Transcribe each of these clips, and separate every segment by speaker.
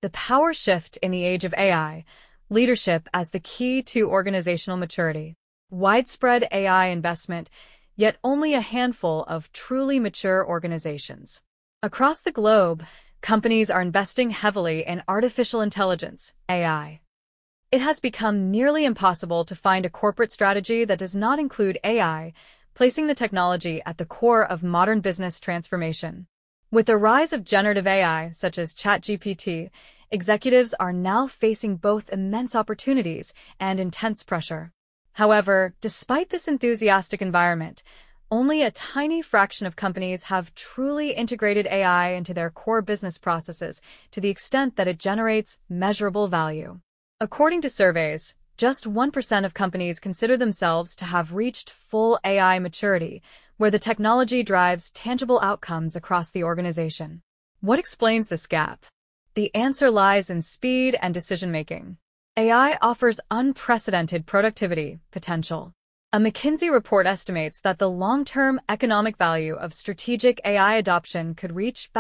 Speaker 1: The power shift in the age of AI, leadership as the key to organizational maturity. Widespread AI investment, yet only a handful of truly mature organizations. Across the globe, companies are investing heavily in artificial intelligence, AI. It has become nearly impossible to find a corporate strategy that does not include AI, placing the technology at the core of modern business transformation. With the rise of generative AI, such as ChatGPT, executives are now facing both immense opportunities and intense pressure. However, despite this enthusiastic environment, only a tiny fraction of companies have truly integrated AI into their core business processes to the extent that it generates measurable value. According to surveys, just 1% of companies consider themselves to have reached full AI maturity, where the technology drives tangible outcomes across the organization. What explains this gap? The answer lies in speed and decision-making. AI offers unprecedented productivity potential. A McKinsey report estimates that the long-term economic value of strategic AI adoption could reach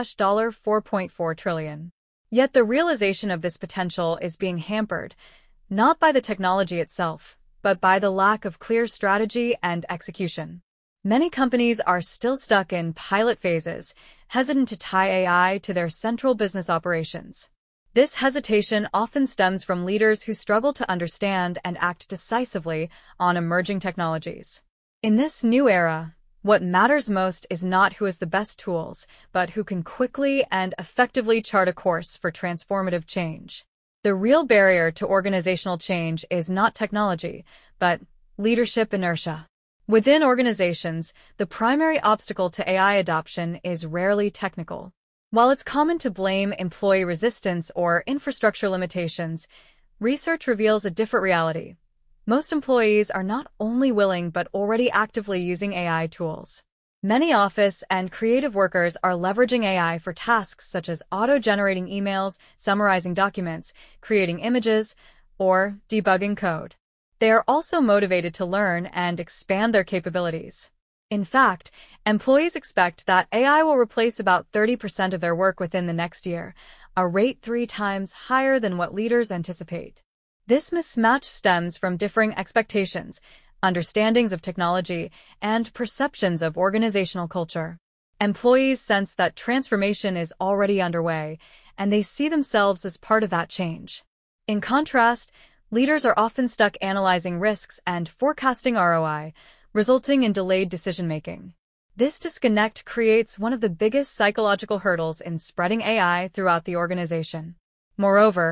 Speaker 1: $4.4 trillion. Yet the realization of this potential is being hampered, not by the technology itself, but by the lack of clear strategy and execution. Many companies are still stuck in pilot phases, hesitant to tie AI to their central business operations. This hesitation often stems from leaders who struggle to understand and act decisively on emerging technologies. In this new era, what matters most is not who has the best tools, but who can quickly and effectively chart a course for transformative change. The real barrier to organizational change is not technology, but leadership inertia. Within organizations, the primary obstacle to AI adoption is rarely technical. While it's common to blame employee resistance or infrastructure limitations, research reveals a different reality. Most employees are not only willing but already actively using AI tools. Many office and creative workers are leveraging AI for tasks such as auto-generating emails, summarizing documents, creating images, or debugging code. They are also motivated to learn and expand their capabilities. In fact, employees expect that AI will replace about 30% of their work within the next year, a rate 3 times higher than what leaders anticipate. This mismatch stems from differing expectations, understandings of technology, and perceptions of organizational culture. Employees sense that transformation is already underway, and they see themselves as part of that change. In contrast, leaders are often stuck analyzing risks and forecasting ROI, resulting in delayed decision-making. This disconnect creates one of the biggest psychological hurdles in spreading AI throughout the organization. Moreover,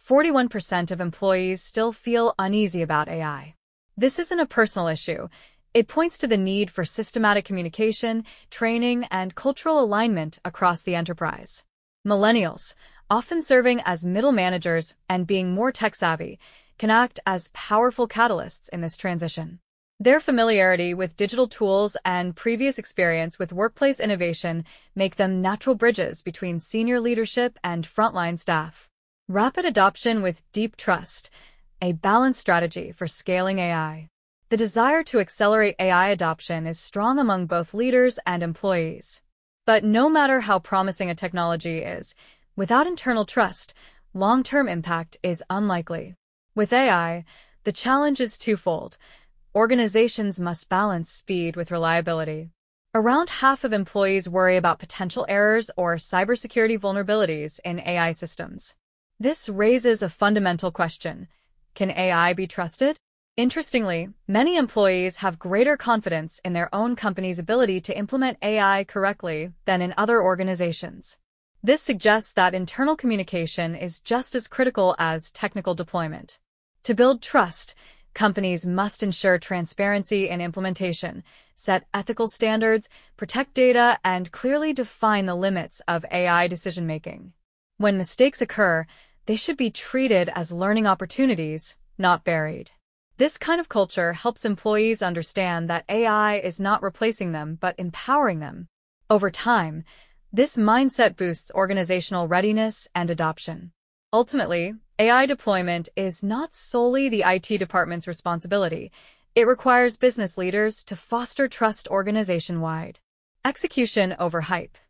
Speaker 1: 41% of employees still feel uneasy about AI. This isn't a personal issue. It points to the need for systematic communication, training, and cultural alignment across the enterprise. Millennials, often serving as middle managers and being more tech-savvy, can act as powerful catalysts in this transition. Their familiarity with digital tools and previous experience with workplace innovation make them natural bridges between senior leadership and frontline staff. Rapid adoption with deep trust, a balanced strategy for scaling AI. The desire to accelerate AI adoption is strong among both leaders and employees. But no matter how promising a technology is, without internal trust, long-term impact is unlikely. With AI, the challenge is twofold. Organizations must balance speed with reliability. Around half of employees worry about potential errors or cybersecurity vulnerabilities in AI systems. This raises a fundamental question. Can AI be trusted? Interestingly, many employees have greater confidence in their own company's ability to implement AI correctly than in other organizations. This suggests that internal communication is just as critical as technical deployment. To build trust, companies must ensure transparency in implementation, set ethical standards, protect data, and clearly define the limits of AI decision-making. When mistakes occur, they should be treated as learning opportunities, not buried. This kind of culture helps employees understand that AI is not replacing them but empowering them. Over time, this mindset boosts organizational readiness and adoption. Ultimately, AI deployment is not solely the IT department's responsibility. It requires business leaders to foster trust organization-wide. Execution over hype.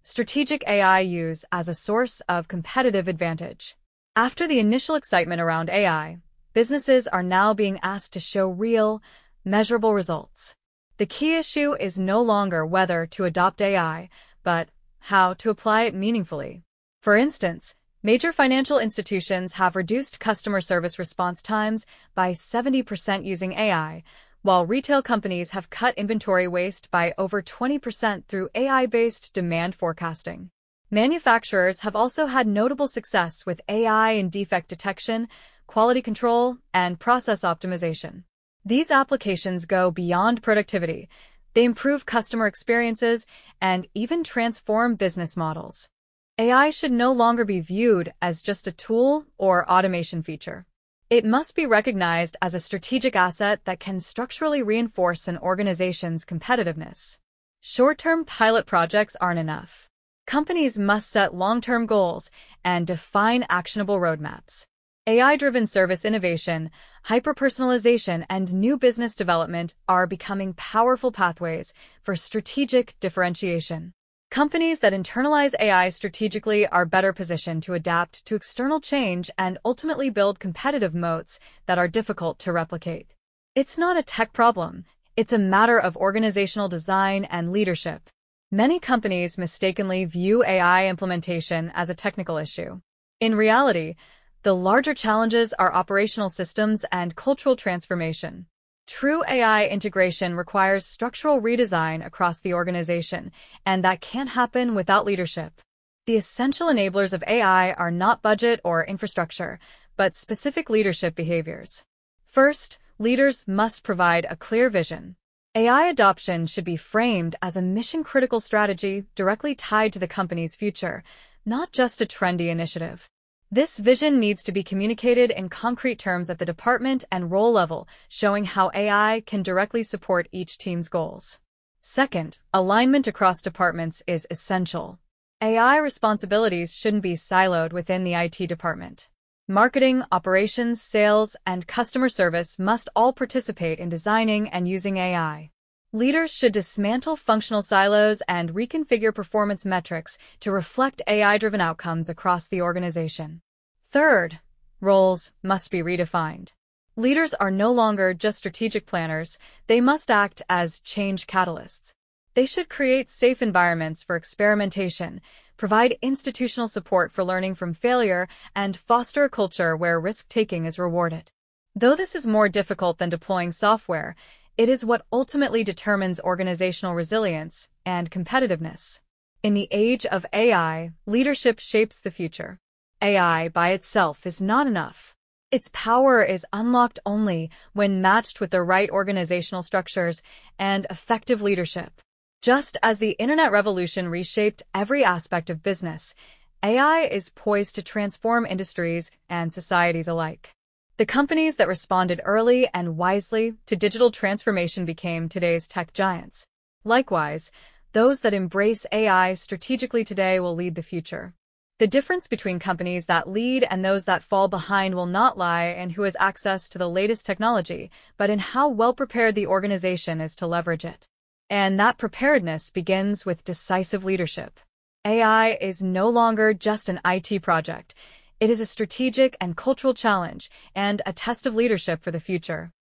Speaker 1: strategic AI use as a source of competitive advantage. After the initial excitement around AI, businesses are now being asked to show real, measurable results. The key issue is no longer whether to adopt AI, but how to apply it meaningfully. For instance, major financial institutions have reduced customer service response times by 70% using AI, while retail companies have cut inventory waste by over 20% through AI-based demand forecasting. Manufacturers have also had notable success with AI in defect detection, quality control, and process optimization. These applications go beyond productivity. They improve customer experiences and even transform business models. AI should no longer be viewed as just a tool or automation feature. It must be recognized as a strategic asset that can structurally reinforce an organization's competitiveness. Short-term pilot projects aren't enough. Companies must set long-term goals and define actionable roadmaps. AI-driven service innovation, hyper-personalization, and new business development are becoming powerful pathways for strategic differentiation. Companies that internalize AI strategically are better positioned to adapt to external change and ultimately build competitive moats that are difficult to replicate. It's not a tech problem, it's a matter of organizational design and leadership. Many companies mistakenly view AI implementation as a technical issue. In reality, the larger challenges are operational systems and cultural transformation. True AI integration requires structural redesign across the organization, and that can't happen without leadership. The essential enablers of AI are not budget or infrastructure, but specific leadership behaviors. First, leaders must provide a clear vision. AI adoption should be framed as a mission-critical strategy directly tied to the company's future, not just a trendy initiative. This vision needs to be communicated in concrete terms at the department and role level, showing how AI can directly support each team's goals. Second, alignment across departments is essential. AI responsibilities shouldn't be siloed within the IT department. Marketing, operations, sales, and customer service must all participate in designing and using AI. Leaders should dismantle functional silos and reconfigure performance metrics to reflect AI-driven outcomes across the organization. Third, roles must be redefined. Leaders are no longer just strategic planners, they must act as change catalysts. They should create safe environments for experimentation, provide institutional support for learning from failure, and foster a culture where risk-taking is rewarded. Though this is more difficult than deploying software, it is what ultimately determines organizational resilience and competitiveness. In the age of AI, leadership shapes the future. AI by itself is not enough. Its power is unlocked only when matched with the right organizational structures and effective leadership. Just as the internet revolution reshaped every aspect of business, AI is poised to transform industries and societies alike. The companies that responded early and wisely to digital transformation became today's tech giants. Likewise, those that embrace AI strategically today will lead the future. The difference between companies that lead and those that fall behind will not lie in who has access to the latest technology, but in how well prepared the organization is to leverage it. And that preparedness begins with decisive leadership. AI is no longer just an IT project. It is a strategic and cultural challenge and a test of leadership for the future.